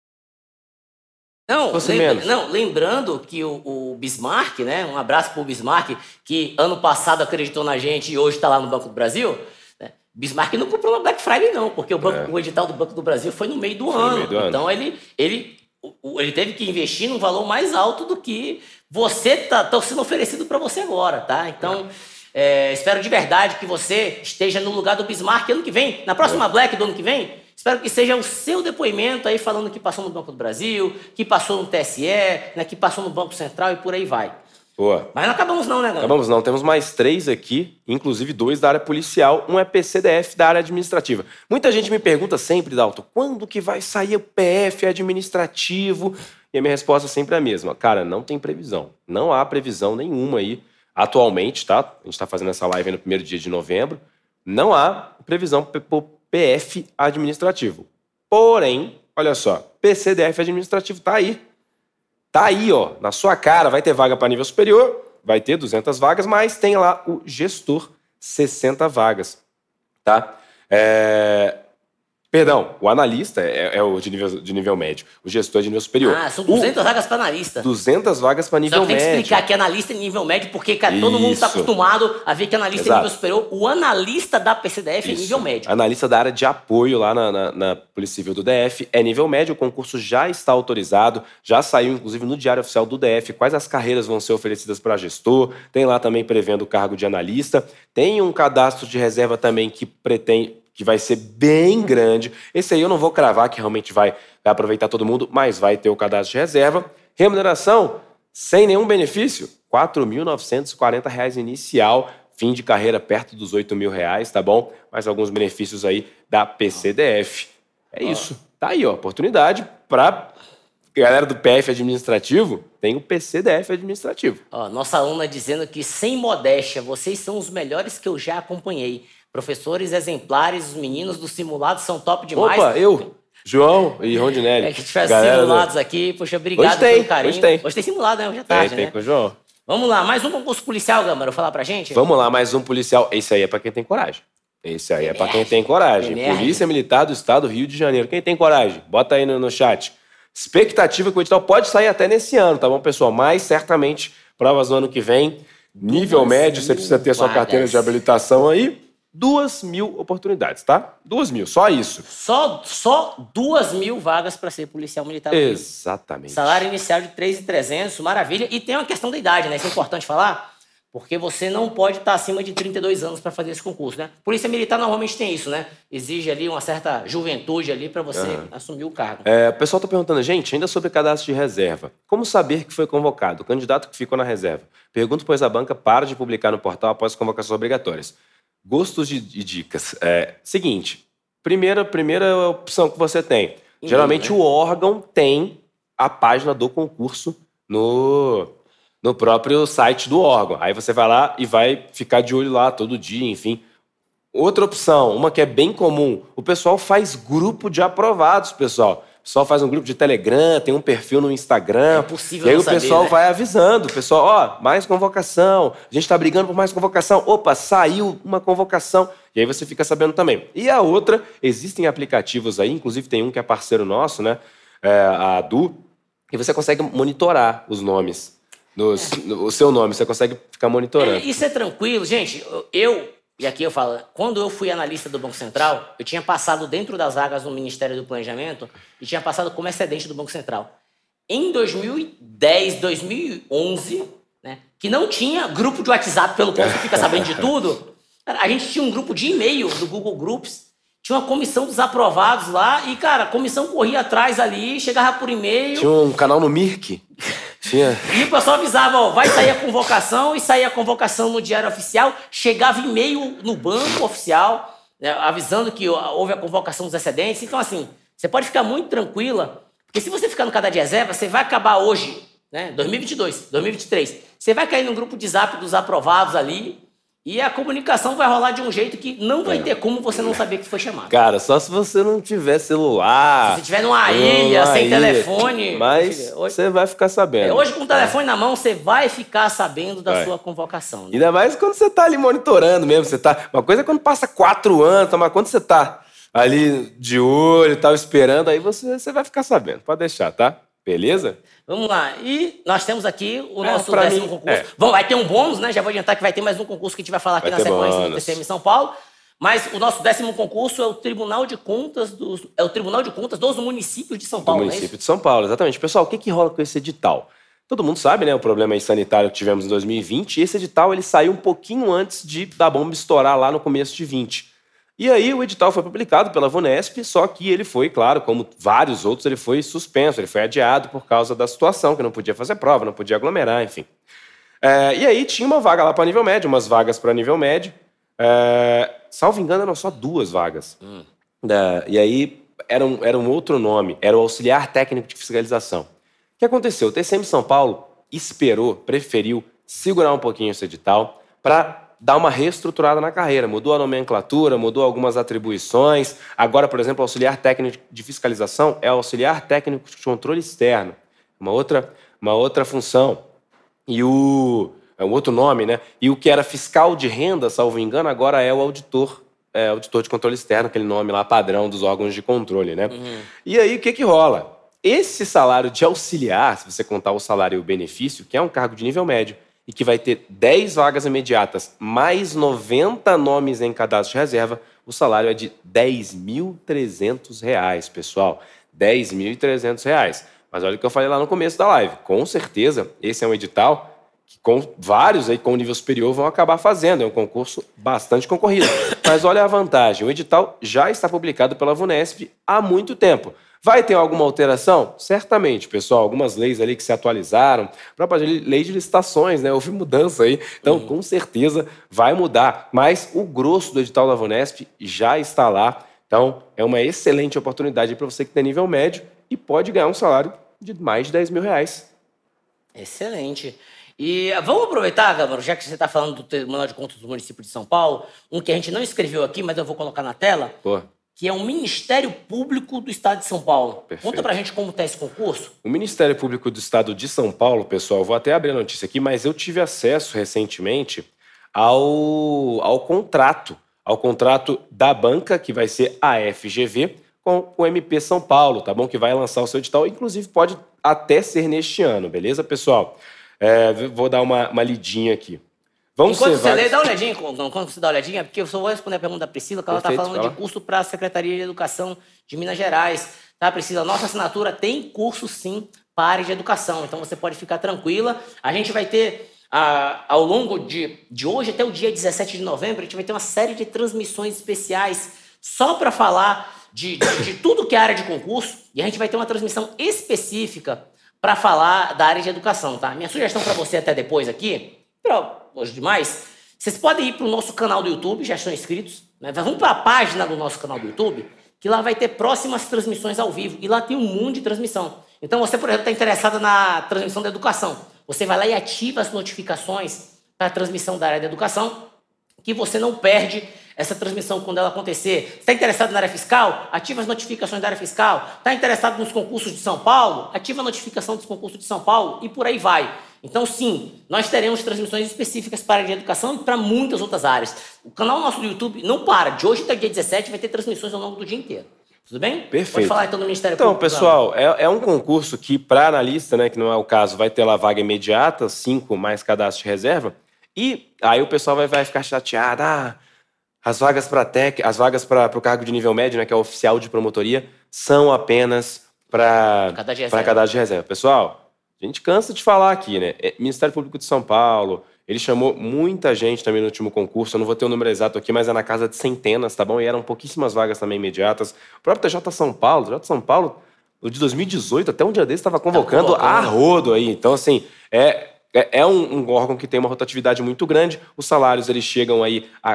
S1: Lembrando que o Bismarck, né? Um abraço pro Bismarck, que ano passado acreditou na gente e hoje está lá no Banco do Brasil. Né? Bismarck não comprou na Black Friday, não, porque o edital do Banco do Brasil foi no meio do ano. Então ele teve que investir num valor mais alto do que você tá sendo oferecido para você agora, tá? Então, espero de verdade que você esteja no lugar do Bismarck ano que vem, na próxima Black do ano que vem. Espero que seja o seu depoimento aí falando que passou no Banco do Brasil, que passou no TSE, né, que passou no Banco Central e por aí vai.
S2: Boa.
S1: Mas não acabamos não, né, galera?
S2: Acabamos não. Temos mais 3 aqui, inclusive 2 da área policial, um é PCDF da área administrativa. Muita gente me pergunta sempre, Dalton, quando que vai sair o PF administrativo? E a minha resposta sempre é a mesma. Cara, não tem previsão. Não há previsão nenhuma aí atualmente, tá? A gente está fazendo essa live aí no primeiro dia de novembro. Não há previsão para o PF administrativo. Porém, olha só, PCDF administrativo tá aí. Tá aí, ó, na sua cara. Vai ter vaga para nível superior, vai ter 200 vagas, mas tem lá o gestor, 60 vagas, tá? Perdão, o analista é o de nível médio. O gestor é de nível superior.
S1: São 200 vagas para analista.
S2: 200 vagas para nível médio.
S1: Só tem que explicar que analista é nível médio, porque todo mundo está acostumado a ver que analista é nível superior. O analista da PCDF é nível médio.
S2: Analista da área de apoio lá na Polícia Civil do DF é nível médio. O concurso já está autorizado, já saiu, inclusive, no Diário Oficial do DF, quais as carreiras vão ser oferecidas para gestor. Tem lá também prevendo o cargo de analista. Tem um cadastro de reserva também que vai ser bem grande. Esse aí eu não vou cravar que realmente vai aproveitar todo mundo, mas vai ter o cadastro de reserva. Remuneração, sem nenhum benefício, R$ 4.940 inicial, fim de carreira perto dos R$ 8.000, tá bom? Mais alguns benefícios aí da PCDF. É isso. Tá aí, ó, oportunidade para galera do PF administrativo, tem o PCDF administrativo.
S1: Nossa aluna dizendo que, sem modéstia, vocês são os melhores que eu já acompanhei. Professores exemplares, os meninos do simulado são top demais.
S2: Opa, João e Rondinelli.
S1: Que a gente faz simulados aqui. Poxa, obrigado pelo carinho.
S2: Hoje tem
S1: simulado, né? Hoje é tarde,
S2: tem
S1: né?
S2: com o João.
S1: Vamos lá, mais um concurso policial, Gâmara, falar pra gente?
S2: Vamos lá, mais um policial. Esse aí é pra quem tem coragem. Polícia Militar do Estado do Rio de Janeiro. Quem tem coragem? Bota aí no chat. Expectativa que o edital pode sair até nesse ano, tá bom, pessoal? Mas, certamente, provas no ano que vem. Nível médio, você precisa ter sua carteira de habilitação aí. 2.000 oportunidades, tá? 2.000, só isso.
S1: Só 2.000 vagas para ser policial militar.
S2: Exatamente.
S1: Salário inicial de 3.300, maravilha. E tem uma questão da idade, né? Isso é importante falar, porque você não pode estar acima de 32 anos para fazer esse concurso, né? Polícia Militar normalmente tem isso, né? Exige ali uma certa juventude ali para você assumir o cargo.
S2: O pessoal tá perguntando, gente, ainda sobre cadastro de reserva. Como saber que foi convocado? O candidato que ficou na reserva. Pergunta, pois a banca para de publicar no portal após convocações obrigatórias. Gostos de dicas. Seguinte, primeira opção que você tem. Geralmente o órgão tem a página do concurso no próprio site do órgão. Aí você vai lá e vai ficar de olho lá todo dia, enfim. Outra opção, uma que é bem comum, o pessoal faz grupo de aprovados, pessoal. O pessoal faz um grupo de Telegram, tem um perfil no Instagram.
S1: É possível.
S2: E aí
S1: o
S2: pessoal vai avisando. O pessoal, mais convocação. A gente tá brigando por mais convocação. Opa, saiu uma convocação. E aí você fica sabendo também. E a outra, existem aplicativos aí, inclusive tem um que é parceiro nosso, né? A Adu. E você consegue monitorar os nomes. O seu nome, você consegue ficar monitorando.
S1: Isso é tranquilo, gente. E aqui eu falo, quando eu fui analista do Banco Central, eu tinha passado dentro das vagas no Ministério do Planejamento e tinha passado como excedente do Banco Central. Em 2010, 2011, né, que não tinha grupo de WhatsApp pelo qual você fica sabendo de tudo, a gente tinha um grupo de e-mail do Google Groups tinha uma comissão dos aprovados lá e, cara, a comissão corria atrás ali, chegava por e-mail.
S2: Tinha um canal no Mirk. Tinha.
S1: E o pessoal avisava, ó, vai sair a convocação, e saía a convocação no Diário Oficial, chegava e-mail no banco oficial, né, avisando que houve a convocação dos excedentes. Então, assim, você pode ficar muito tranquila, porque se você ficar no cadastro de reserva, você vai acabar hoje, né, 2022, 2023, você vai cair no grupo de zap dos aprovados ali, e a comunicação vai rolar de um jeito que não vai ter como você não saber que foi chamado.
S2: Cara, só se você não tiver celular.
S1: Se você estiver numa ilha, sem telefone.
S2: Mas você vai ficar sabendo.
S1: Hoje, com o telefone na mão, você vai ficar sabendo da sua convocação. Né?
S2: Ainda mais quando você tá ali monitorando mesmo. Uma coisa é quando passa 4 anos, mas quando você tá ali de olho e tal, esperando, aí você vai ficar sabendo. Pode deixar, tá? Beleza?
S1: Vamos lá. E nós temos aqui o nosso 10º concurso. Vai ter um bônus, né? Já vou adiantar que vai ter mais um concurso que a gente vai falar aqui na sequência do TCM São Paulo. Mas o nosso 10º concurso é o Tribunal de Contas dos municípios de São Paulo.
S2: Do município de São Paulo, exatamente. Pessoal, o que rola com esse edital? Todo mundo sabe, né? O problema aí sanitário que tivemos em 2020. E esse edital ele saiu um pouquinho antes da bomba estourar lá no começo de 20. E aí o edital foi publicado pela VUNESP, só que ele foi, claro, como vários outros, ele foi suspenso, ele foi adiado por causa da situação, que não podia fazer prova, não podia aglomerar, enfim. E aí tinha uma vaga lá para nível médio, umas vagas para nível médio. Salvo engano, eram só 2 vagas. E aí era um outro nome, era o Auxiliar Técnico de Fiscalização. O que aconteceu? O TCM São Paulo preferiu segurar um pouquinho esse edital para dar uma reestruturada na carreira. Mudou a nomenclatura, mudou algumas atribuições. Agora, por exemplo, o Auxiliar Técnico de Fiscalização é o Auxiliar Técnico de Controle Externo. Uma outra função. E um outro nome, né? E o que era fiscal de renda, salvo engano, agora é o auditor de controle externo, aquele nome lá padrão dos órgãos de controle, né? E aí, o que rola? Esse salário de auxiliar, se você contar o salário e o benefício, que é um cargo de nível médio, e que vai ter 10 vagas imediatas, mais 90 nomes em cadastro de reserva, o salário é de R$10.300, pessoal. R$10.300. Mas olha o que eu falei lá no começo da live. Com certeza, esse é um edital que com vários aí com nível superior vão acabar fazendo. É um concurso bastante concorrido. Mas olha a vantagem. O edital já está publicado pela VUNESP há muito tempo. Vai ter alguma alteração? Certamente, pessoal. Algumas leis ali que se atualizaram. A própria lei de licitações, né? Houve mudança aí. Então, com certeza, vai mudar. Mas o grosso do edital da VUNESP já está lá. Então, é uma excelente oportunidade para você que tem nível médio e pode ganhar um salário de mais de R$10.000.
S1: Excelente. E vamos aproveitar, Gabriel, já que você está falando do Tribunal de Contas do município de São Paulo, um que a gente não escreveu aqui, mas eu vou colocar na tela. Que é o Ministério Público do Estado de São Paulo. Perfeito. Conta pra gente como está esse concurso.
S2: O Ministério Público do Estado de São Paulo, pessoal, vou até abrir a notícia aqui, mas eu tive acesso recentemente ao contrato da banca, que vai ser a FGV, com o MP São Paulo, tá bom? Que vai lançar o seu edital, inclusive pode até ser neste ano, beleza, pessoal? Vou dar uma lidinha aqui.
S1: Enquanto você lê, dá uma olhadinha, quando você dá uma olhadinha, porque eu só vou responder a pergunta da Priscila, que ela está falando de curso para a Secretaria de Educação de Minas Gerais. Tá, Priscila? Nossa assinatura tem curso, sim, para a área de educação. Então, você pode ficar tranquila. A gente vai ter, ao longo de hoje até o dia 17 de novembro, a gente vai ter uma série de transmissões especiais só para falar de tudo que é área de concurso. E a gente vai ter uma transmissão específica para falar da área de educação, tá? Minha sugestão para você até depois aqui, hoje demais, vocês podem ir para o nosso canal do YouTube, já estão inscritos, né? Vamos para a página do nosso canal do YouTube, que lá vai ter próximas transmissões ao vivo, e lá tem um monte de transmissão. Então você, por exemplo, está interessado na transmissão da educação, você vai lá e ativa as notificações para a transmissão da área da educação, que você não perde essa transmissão quando ela acontecer. Está interessado na área fiscal? Ativa as notificações da área fiscal. Está interessado nos concursos de São Paulo? Ativa a notificação dos concursos de São Paulo e por aí vai. Então, sim, nós teremos transmissões específicas para a área de educação e para muitas outras áreas. O canal nosso do YouTube não para. De hoje até o dia 17 vai ter transmissões ao longo do dia inteiro. Tudo bem?
S2: Perfeito.
S1: Pode falar então do Ministério Público.
S2: Então, pessoal, é um concurso que, para analista, né, que não é o caso, vai ter lá vaga imediata, 5 mais cadastro de reserva. E aí o pessoal vai ficar chateado. As vagas para o cargo de nível médio, né, que é o oficial de promotoria, são apenas para cadastro de reserva. Pessoal, a gente cansa de falar aqui, né? Ministério Público de São Paulo, Ele chamou muita gente também no último concurso. Eu não vou ter o número exato aqui, mas é na casa de centenas, tá bom? E eram pouquíssimas vagas também imediatas. O próprio TJ São Paulo, o de 2018, até um dia desse, estava convocando a rodo aí. Então, assim, é um órgão que tem uma rotatividade muito grande. Os salários, eles chegam aí a R$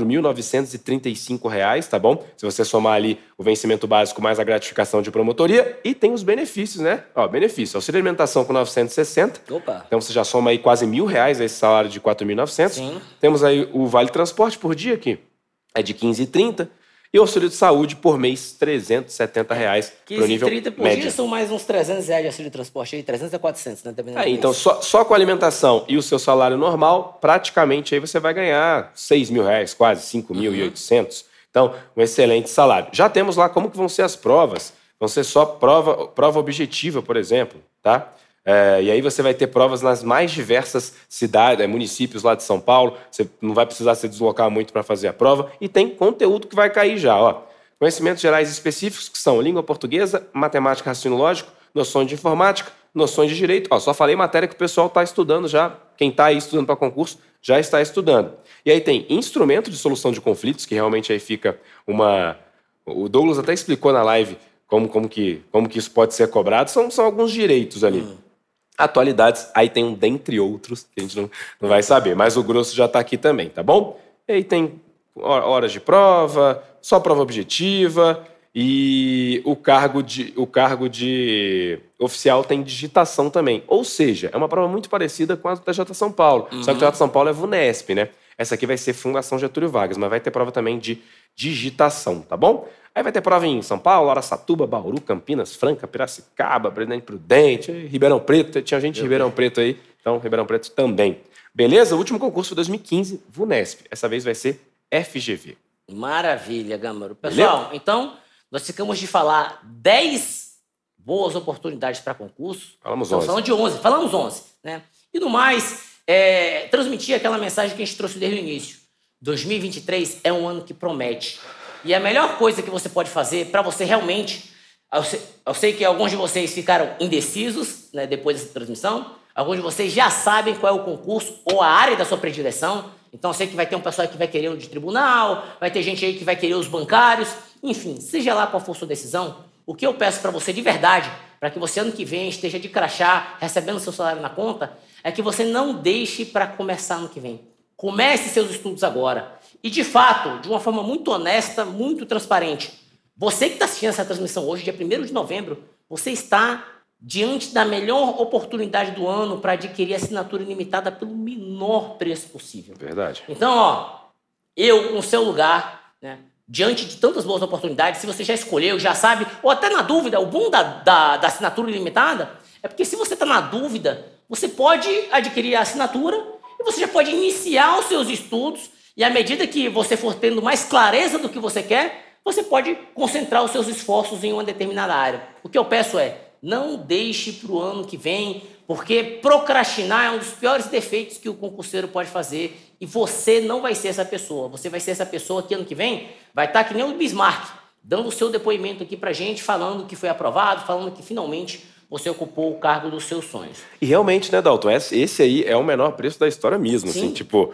S2: 4.935, tá bom? Se você somar ali o vencimento básico mais a gratificação de promotoria. E tem os benefícios, né? Ó, benefício, auxílio alimentação com 960.
S1: Opa!
S2: Então você já soma aí quase R$ 1.000 esse salário de 4.900.
S1: Sim.
S2: Temos aí o vale transporte por dia, que é de 15,30. E o auxílio de saúde por mês, R$ 370 para o nível
S1: 15,30 por
S2: médio.
S1: Dia são mais uns R$300 de auxílio de transporte aí, 300 a 400, né?
S2: Então, só com a alimentação e o seu salário normal, praticamente aí você vai ganhar R$6.000, quase R$5.800. Então, um excelente salário. Já temos lá como que vão ser as provas. Vão ser só prova objetiva, por exemplo, tá? E aí você vai ter provas nas mais diversas cidades, municípios lá de São Paulo. Você não vai precisar se deslocar muito para fazer a prova. E tem conteúdo que vai cair já, ó. Conhecimentos gerais específicos, que são língua portuguesa, matemática, raciocínio lógico, noções de informática, noções de direito. Ó, só falei matéria que o pessoal está estudando já. Quem está aí estudando para concurso já está estudando. E aí tem instrumento de solução de conflitos, que realmente aí fica uma... O Douglas até explicou na live como que isso pode ser cobrado. São alguns direitos ali. Atualidades, aí tem um dentre outros, que a gente não vai saber, mas o grosso já está aqui também, tá bom? E aí tem horas de prova, só prova objetiva, e o cargo de oficial tem digitação também. Ou seja, é uma prova muito parecida com a do TJ São Paulo. Só que o TJ São Paulo é VUNESP, né? Essa aqui vai ser Fundação Getúlio Vargas, mas vai ter prova também de digitação, tá bom? Aí vai ter prova em São Paulo, Araçatuba, Bauru, Campinas, Franca, Piracicaba, Presidente Prudente, Ribeirão Preto. Tinha gente de Ribeirão Preto aí, então Ribeirão Preto também. Beleza? O último concurso foi 2015, VUNESP. Essa vez vai ser FGV.
S1: Maravilha, Gâmaro. Pessoal, então, nós ficamos de falar 10 boas oportunidades para concurso.
S2: Falamos
S1: Estamos
S2: 11.
S1: falando de 11, falamos 11, né? E no mais, transmitir aquela mensagem que a gente trouxe desde o início. 2023 é um ano que promete. E a melhor coisa que você pode fazer para você realmente... Eu sei que alguns de vocês ficaram indecisos, né, depois dessa transmissão. Alguns de vocês já sabem qual é o concurso ou a área da sua predileção. Então eu sei que vai ter um pessoal que vai querer o de tribunal, vai ter gente aí que vai querer os bancários. Enfim, seja lá qual for sua decisão, o que eu peço para você de verdade, para que você ano que vem esteja de crachá, recebendo seu salário na conta, é que você não deixe para começar ano que vem. Comece seus estudos agora. E, de fato, de uma forma muito honesta, muito transparente, você que está assistindo essa transmissão hoje, dia 1º de novembro, você está diante da melhor oportunidade do ano para adquirir assinatura ilimitada pelo menor preço possível.
S2: Verdade.
S1: Então, ó, eu, no seu lugar, né, diante de tantas boas oportunidades, se você já escolheu, já sabe, ou até na dúvida, o bom da assinatura ilimitada é porque se você está na dúvida, você pode adquirir a assinatura e você já pode iniciar os seus estudos. E à medida que você for tendo mais clareza do que você quer, você pode concentrar os seus esforços em uma determinada área. O que eu peço é, não deixe para o ano que vem, porque procrastinar é um dos piores defeitos que o concurseiro pode fazer. E você não vai ser essa pessoa. Você vai ser essa pessoa que ano que vem vai estar que nem o Bismarck, dando o seu depoimento aqui para a gente, falando que foi aprovado, falando que finalmente você ocupou o cargo dos seus sonhos.
S2: E realmente, né, Dalton, esse aí é o menor preço da história mesmo,
S1: Sim.
S2: assim, tipo...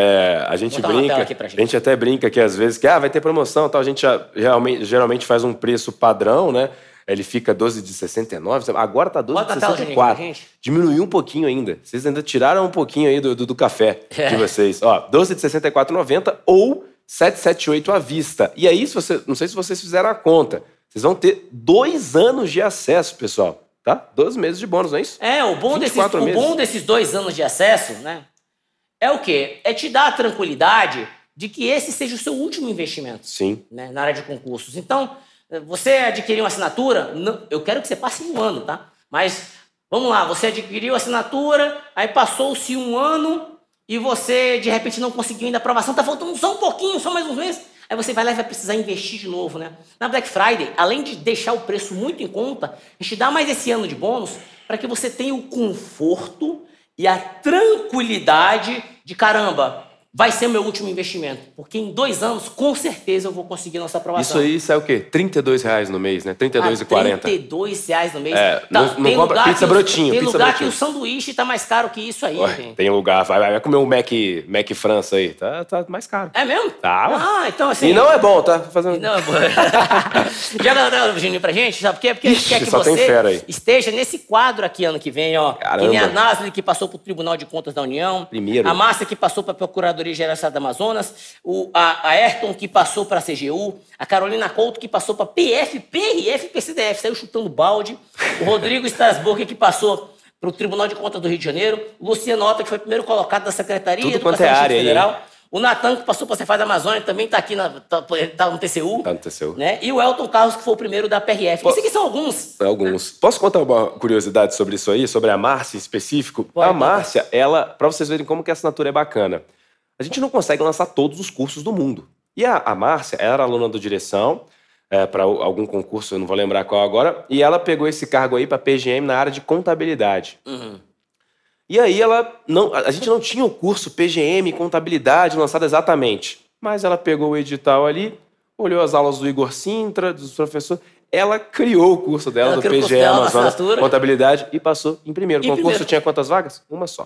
S2: a gente brinca,
S1: aqui pra gente.
S2: A gente até brinca que às vezes que vai ter promoção, tal, a gente geralmente faz um preço padrão, né? Ele fica 12 de 69, agora tá 12 de 64. Diminuiu um pouquinho ainda. Vocês ainda tiraram um pouquinho aí do café de vocês. Ó, 12 de 64,90 ou 778 à vista. E aí, não sei se vocês fizeram a conta, vocês vão ter 2 anos de acesso, pessoal, tá? 12 meses de bônus, não é isso?
S1: O bom desses 2 anos de acesso, né? É o quê? É te dar a tranquilidade de que esse seja o seu último investimento.
S2: Sim.
S1: Né, na área de concursos. Então, você adquiriu uma assinatura, eu quero que você passe 1 ano, tá? Mas, vamos lá, você adquiriu a assinatura, aí passou-se 1 ano e você, de repente, não conseguiu ainda a aprovação, tá faltando só um pouquinho, só mais uns meses. Aí você vai lá e vai precisar investir de novo, né? Na Black Friday, além de deixar o preço muito em conta, a gente dá mais esse ano de bônus para que você tenha o conforto e a tranquilidade de, caramba, vai ser o meu último investimento. Porque em 2 anos, com certeza, eu vou conseguir nossa aprovação.
S2: Isso aí sai o quê? R$32 no mês, né? R$32,40.
S1: R$32 no mês.
S2: Não compra pizza brotinho.
S1: Tem
S2: pizza
S1: lugar
S2: brotinho.
S1: que o sanduíche tá mais caro que isso aí.
S2: Ué, tem lugar. Vai comer um Mac França aí. Tá mais caro.
S1: É mesmo?
S2: Tá.
S1: Então assim...
S2: E não é bom, tá? Fazendo...
S1: Não é bom. Joga o Juninho pra gente, sabe por quê? Porque a gente quer que
S2: só tem fera aí.
S1: você esteja nesse quadro aqui ano que vem, ó.
S2: Caramba.
S1: Que nem a Nasli, que passou pro Tribunal de Contas da União.
S2: Primeiro.
S1: A Márcia, que passou pra Procuradoria-Geral do Estado do Amazonas. A Ayrton, que passou pra CGU. A Carolina Couto, que passou pra PF, PRF, PCDF. Saiu chutando balde. O Rodrigo Strasburger, que passou pro Tribunal de Contas do Rio de Janeiro. O Luciano Ota, que foi primeiro colocado da Secretaria
S2: Tudo
S1: de
S2: quanto é
S1: Educação
S2: área
S1: Federal.
S2: aí.
S1: O Natan, que passou para a Cefaz da Amazônia, também está aqui tá no TCU.
S2: Tá no TCU.
S1: Né? E o Elton Carlos, que foi o primeiro da PRF. Isso aqui são alguns.
S2: Alguns. Posso contar uma curiosidade sobre isso aí? Sobre a Márcia em específico? A Márcia, ela, para vocês verem como que a assinatura é bacana, a gente não consegue lançar todos os cursos do mundo. E a Márcia era aluna do Direção, para algum concurso, eu não vou lembrar qual agora, e ela pegou esse cargo aí para PGM na área de contabilidade.
S1: Uhum.
S2: E aí a gente não tinha o curso PGM Contabilidade lançado exatamente, mas ela pegou o edital ali, olhou as aulas do Igor Sintra, dos professores, ela criou o curso dela do PGM Amazonas Contabilidade e passou em primeiro. O concurso tinha quantas vagas? Uma só.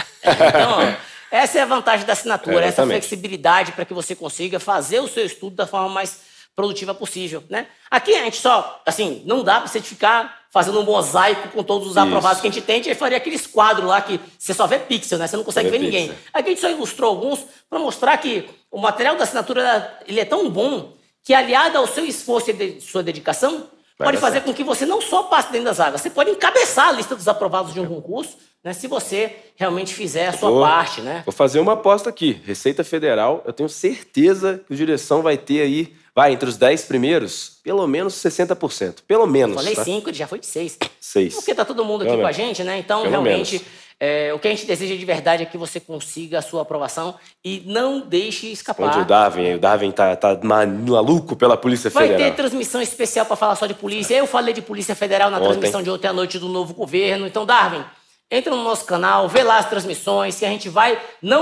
S1: Então, essa é a vantagem da assinatura, essa flexibilidade para que você consiga fazer o seu estudo da forma mais produtiva possível, né? Aqui a gente só, assim, não dá para você ficar fazendo um mosaico com todos os aprovados que a gente tem. A gente faria aqueles quadros lá que você só vê pixel, né? Você não consegue ver ninguém. Aqui a gente só ilustrou alguns para mostrar que o material da assinatura ele é tão bom que, aliado ao seu esforço e sua dedicação, pode fazer com que você não só passe dentro das vagas, você pode encabeçar a lista dos aprovados de um concurso, né? Se você realmente fizer a sua parte, né?
S2: Vou fazer uma aposta aqui. Receita Federal, eu tenho certeza que o Direção vai ter aí, entre os 10 primeiros, pelo menos 60%. Pelo menos.
S1: Eu falei 5, ele já foi de 6.
S2: 6.
S1: Porque tá todo mundo aqui com a gente, né? Então, realmente, o que a gente deseja de verdade é que você consiga a sua aprovação e não deixe escapar.
S2: Onde o Darwin tá maluco pela Polícia Federal.
S1: Vai ter transmissão especial para falar só de polícia. Eu falei de Polícia Federal na transmissão de ontem à noite do novo governo. Então, Darwin, entra no nosso canal, vê lá as transmissões, que a gente vai,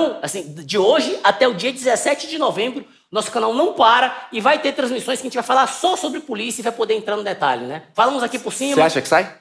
S1: de hoje até o dia 17 de novembro, nosso canal não para e vai ter transmissões que a gente vai falar só sobre polícia e vai poder entrar no detalhe, né? Falamos aqui por cima.
S2: Você acha que sai?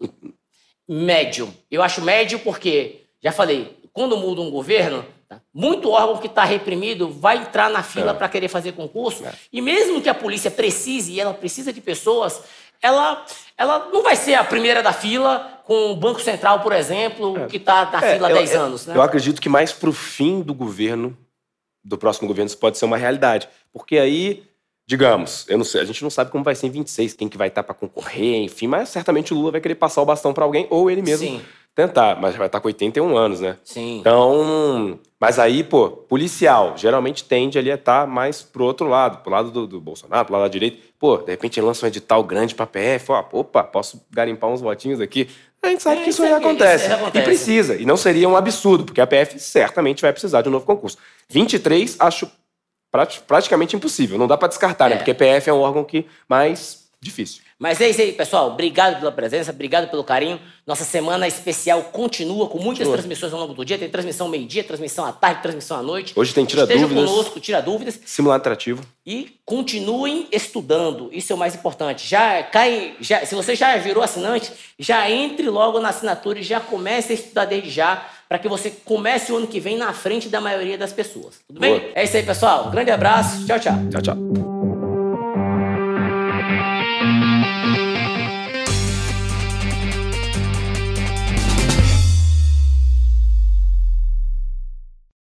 S1: Médio. Eu acho médio porque, já falei, quando muda um governo, muito órgão que está reprimido vai entrar na fila para querer fazer concurso. E mesmo que a polícia precise, e ela precisa de pessoas, ela não vai ser a primeira da fila com o Banco Central, por exemplo, que está na fila há 10 anos. Né?
S2: Eu acredito que mais para o fim do governo, do próximo governo, isso pode ser uma realidade. Porque aí, digamos, eu não sei, a gente não sabe como vai ser em 26, quem que vai estar para concorrer, enfim, mas certamente o Lula vai querer passar o bastão para alguém ou ele mesmo tentar, mas vai estar com 81 anos, né?
S1: Sim.
S2: Então, mas aí, policial geralmente tende ali a estar mais pro outro lado, pro lado do Bolsonaro, pro lado da direita. De repente ele lança um edital grande pra PF, posso garimpar uns votinhos aqui. A gente sabe que isso aí acontece. E precisa. E não seria um absurdo, porque a PF certamente vai precisar de um novo concurso. 23, acho praticamente impossível. Não dá para descartar, né? Porque a PF é um órgão mais difícil.
S1: Mas é isso aí, pessoal. Obrigado pela presença, obrigado pelo carinho. Nossa semana especial continua com muitas transmissões ao longo do dia. Tem transmissão meio-dia, transmissão à tarde, transmissão à noite.
S2: Hoje tem Tira Dúvidas.
S1: Esteja conosco, Tira Dúvidas.
S2: Simulado Atrativo.
S1: E continuem estudando. Isso é o mais importante. Se você já virou assinante, já entre logo na assinatura e já comece a estudar desde já, para que você comece o ano que vem na frente da maioria das pessoas. Tudo bem? É isso aí, pessoal. Um grande abraço. Tchau, tchau.
S2: Tchau, tchau.